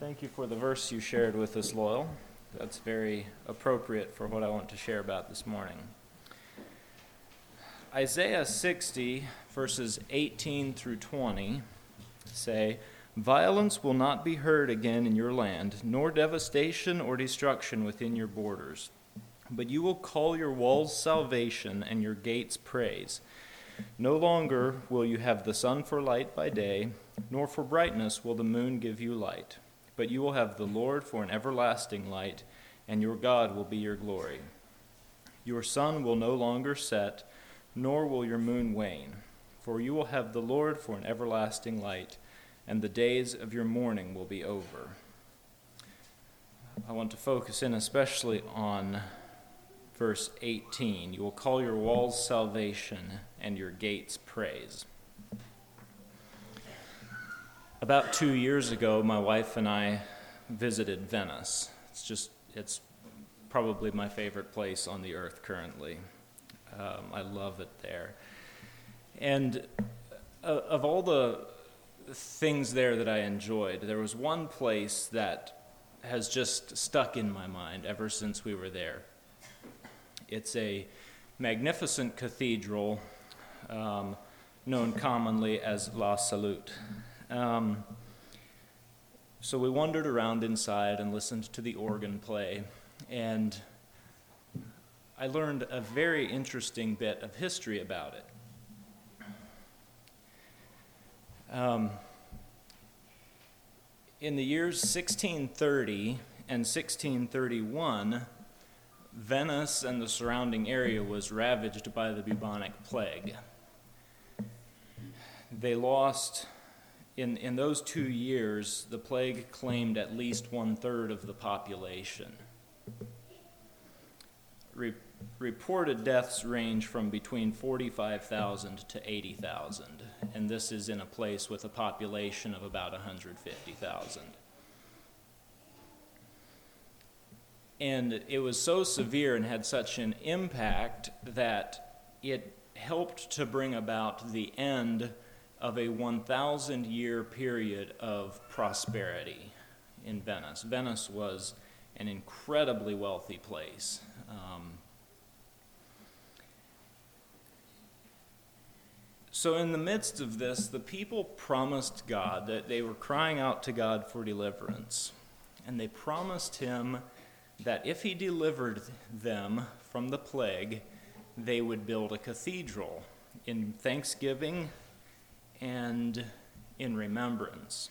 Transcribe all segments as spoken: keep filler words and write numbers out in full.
Thank you for the verse you shared with us, Loyal. That's very appropriate for what I want to share about this morning. Isaiah sixty, verses eighteen through twenty say, "Violence will not be heard again in your land, nor devastation or destruction within your borders. But you will call your walls salvation and your gates praise. No longer will you have the sun for light by day, nor for brightness will the moon give you light. But you will have the Lord for an everlasting light, and your God will be your glory. Your sun will no longer set, nor will your moon wane, for you will have the Lord for an everlasting light, and the days of your mourning will be over." I want to focus in especially on verse eighteen. "You will call your walls salvation and your gates praise." About two years ago, my wife and I visited Venice. It's just, it's probably my favorite place on the earth currently. Um, I love it there. And uh, of all the things there that I enjoyed, there was one place that has just stuck in my mind ever since we were there. It's a magnificent cathedral um, known commonly as La Salute. Um, so we wandered around inside and listened to the organ play, and I learned a very interesting bit of history about it. Um, in the years sixteen thirty and sixteen thirty-one, Venice and the surrounding area was ravaged by the bubonic plague. They lost, in, in those two years, the plague claimed at least one-third of the population. Re- reported deaths range from between forty-five thousand to eighty thousand, and this is in a place with a population of about one hundred fifty thousand. And it was so severe and had such an impact that it helped to bring about the end of a one thousand year period of prosperity in Venice. Venice was an incredibly wealthy place. Um, so in the midst of this, the people promised God that they were crying out to God for deliverance. And they promised him that if he delivered them from the plague, they would build a cathedral in thanksgiving and in remembrance.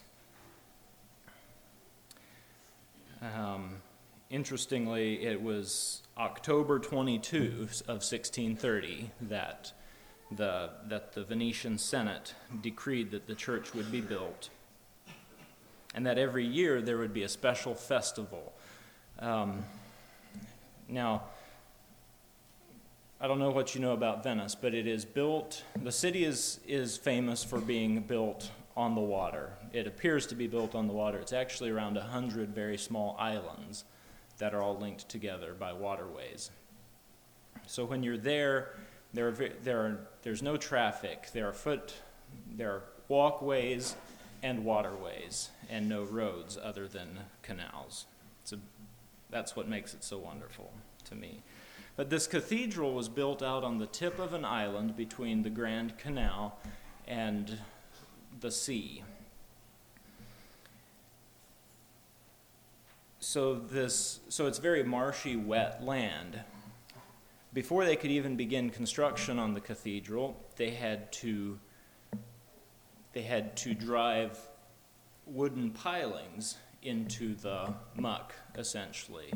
Um, interestingly, it was October twenty-second of sixteen thirty that the that the Venetian Senate decreed that the church would be built, and that every year there would be a special festival. Um, now, I don't know what you know about Venice, but it is built, the city is, is famous for being built on the water. It appears to be built on the water. It's actually around one hundred very small islands that are all linked together by waterways. So when you're there, there are, there are, there's no traffic. There are foot, there are walkways and waterways, and no roads other than canals. It's a, that's what makes it so wonderful to me. But this cathedral was built out on the tip of an island between the Grand Canal and the sea. So this, so it's very marshy, wet land. Before they could even begin construction on the cathedral, they had to they had to drive wooden pilings into the muck, essentially.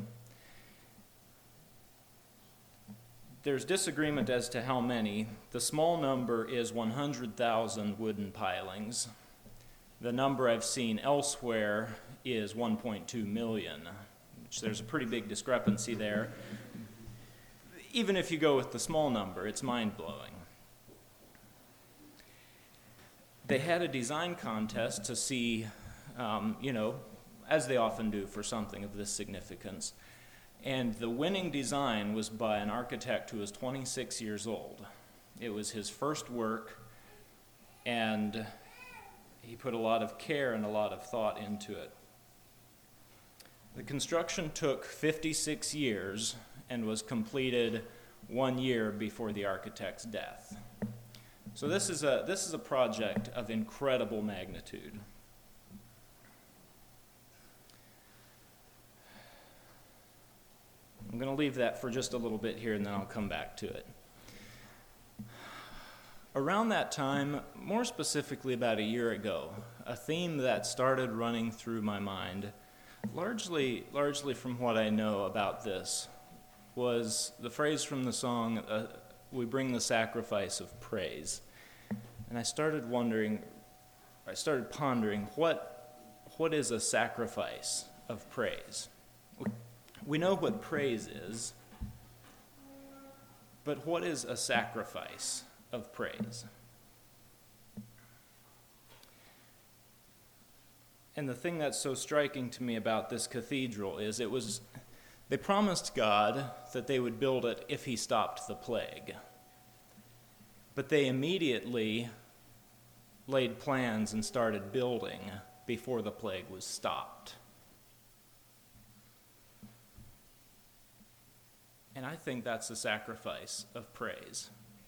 There's disagreement as to how many. The small number is one hundred thousand wooden pilings. The number I've seen elsewhere is one point two million, which there's a pretty big discrepancy there. Even if you go with the small number, it's mind-blowing. They had a design contest to see, um, you know, as they often do for something of this significance. And the winning design was by an architect who was twenty-six years old. It was his first work, and he put a lot of care and a lot of thought into it. The construction took fifty-six years and was completed one year before the architect's death. So this is a this is a project of incredible magnitude. I'm going to leave that for just a little bit here, and then I'll come back to it. Around that time, more specifically about a year ago, a theme that started running through my mind, largely, largely from what I know about this, was the phrase from the song, uh, "We bring the sacrifice of praise." And I started wondering, I started pondering, what, what is a sacrifice of praise? We know what praise is, but what is a sacrifice of praise? And the thing that's so striking to me about this cathedral is it was, they promised God that they would build it if he stopped the plague. But they immediately laid plans and started building before the plague was stopped. And I think that's a sacrifice of praise.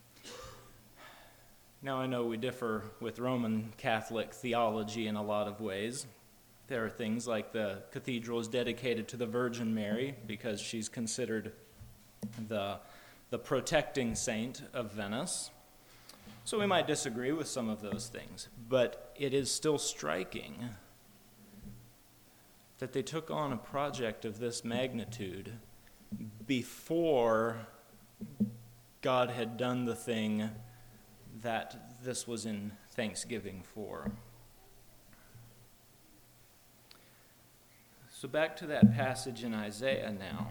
Now, I know we differ with Roman Catholic theology in a lot of ways. There are things like the cathedral is dedicated to the Virgin Mary because she's considered the, the protecting saint of Venice. So we might disagree with some of those things, but it is still striking that they took on a project of this magnitude before God had done the thing that this was in thanksgiving for. So back to that passage in Isaiah now.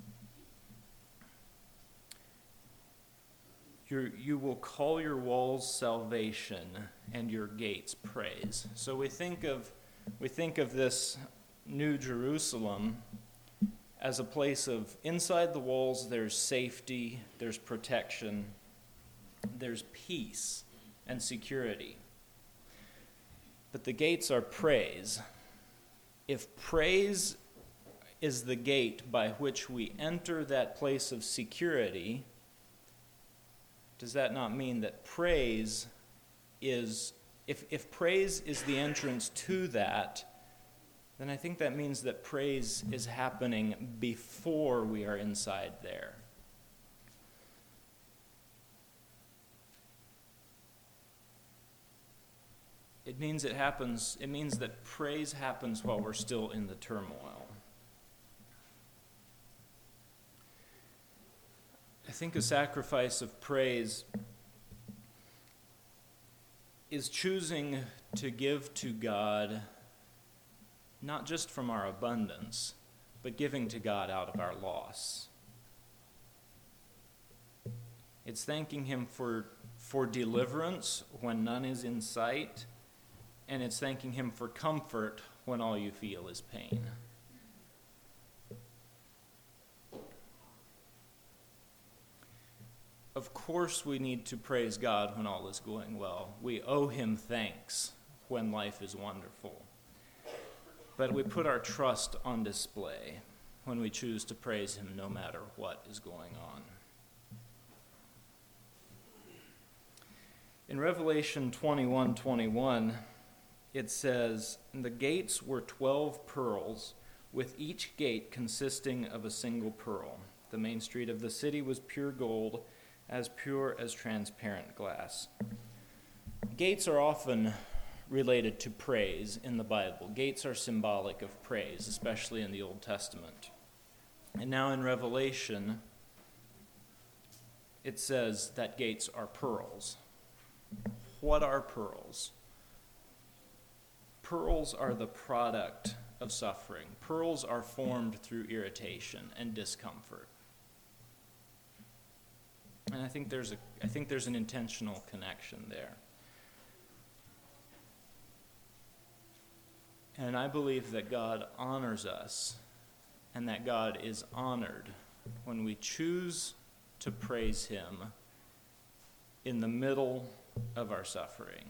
You're, you will call your walls salvation and your gates praise. So we think of we think of this New Jerusalem as a place of, inside the walls there's safety, there's protection, there's peace and security. But the gates are praise. If praise is the gate by which we enter that place of security, does that not mean that praise is, if, if praise is the entrance to that, then I think that means that praise is happening before we are inside there. It means it happens, it means that praise happens while we're still in the turmoil. I think a sacrifice of praise is choosing to give to God not just from our abundance, but giving to God out of our loss. It's thanking him for, for deliverance when none is in sight, and it's thanking him for comfort when all you feel is pain. Of course we need to praise God when all is going well. We owe him thanks when life is wonderful. But we put our trust on display when we choose to praise him no matter what is going on. In Revelation twenty-one twenty-one, it says, "The gates were twelve pearls, with each gate consisting of a single pearl. The main street of the city was pure gold, as pure as transparent glass." Gates are often related to praise in the Bible. Gates are symbolic of praise, especially in the Old Testament. And now in Revelation, it says that gates are pearls. What are pearls? Pearls are the product of suffering. Pearls are formed through irritation and discomfort. And I think there's a I think there's an intentional connection there. And I believe that God honors us and that God is honored when we choose to praise him in the middle of our suffering.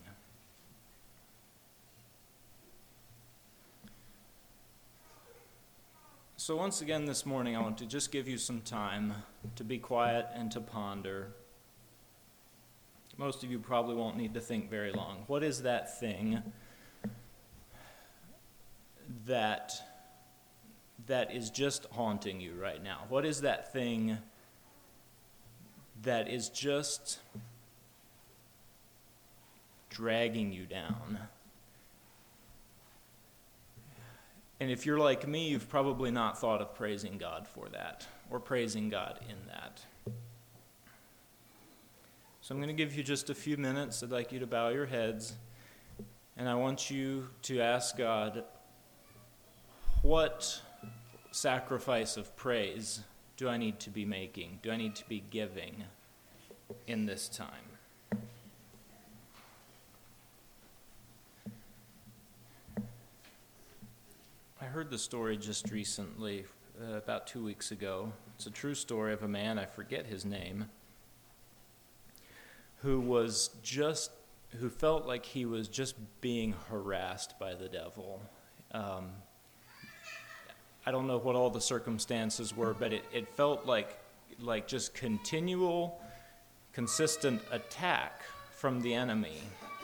So once again this morning, I want to just give you some time to be quiet and to ponder. Most of you probably won't need to think very long. What is that thing that that is just haunting you right now? What is that thing that is just dragging you down? And if you're like me, you've probably not thought of praising God for that, or praising God in that. So I'm going to give you just a few minutes. I'd like you to bow your heads, and I want you to ask God, what sacrifice of praise do I need to be making? Do I need to be giving in this time? I heard the story just recently, uh, about two weeks ago. It's a true story of a man, I forget his name, who was just, who felt like he was just being harassed by the devil. Um, I don't know what all the circumstances were, but it, it felt like like just continual, consistent attack from the enemy.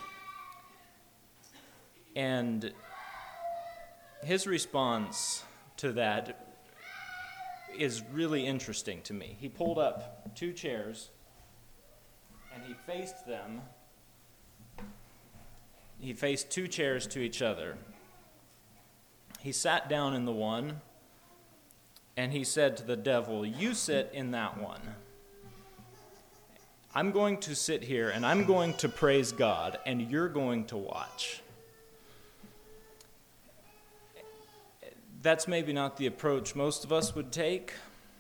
And his response to that is really interesting to me. He pulled up two chairs and he faced them. He faced two chairs to each other. He sat down in the one and he said to the devil, "You sit in that one. I'm going to sit here and I'm going to praise God and you're going to watch." That's maybe not the approach most of us would take.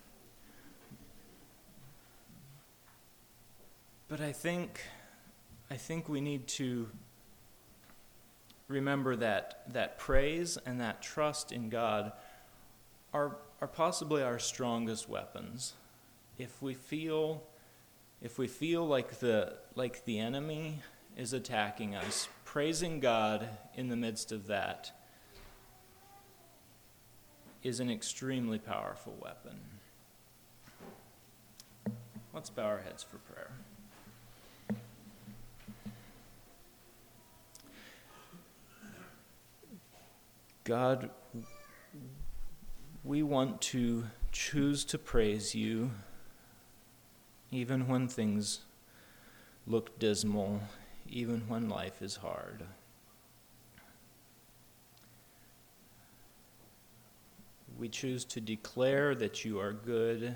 But I think I think we need to remember that that praise and that trust in God are are possibly our strongest weapons. If we feel if we feel like the like the enemy is attacking us, praising God in the midst of that is an extremely powerful weapon. Let's bow our heads for prayer. God, we want to choose to praise you even when things look dismal, even when life is hard. We choose to declare that you are good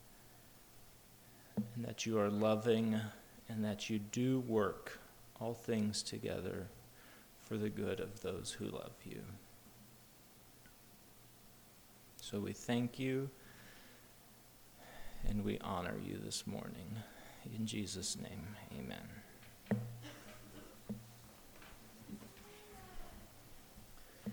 and that you are loving and that you do work all things together for the good of those who love you. So we thank you and we honor you this morning. In Jesus' name, amen.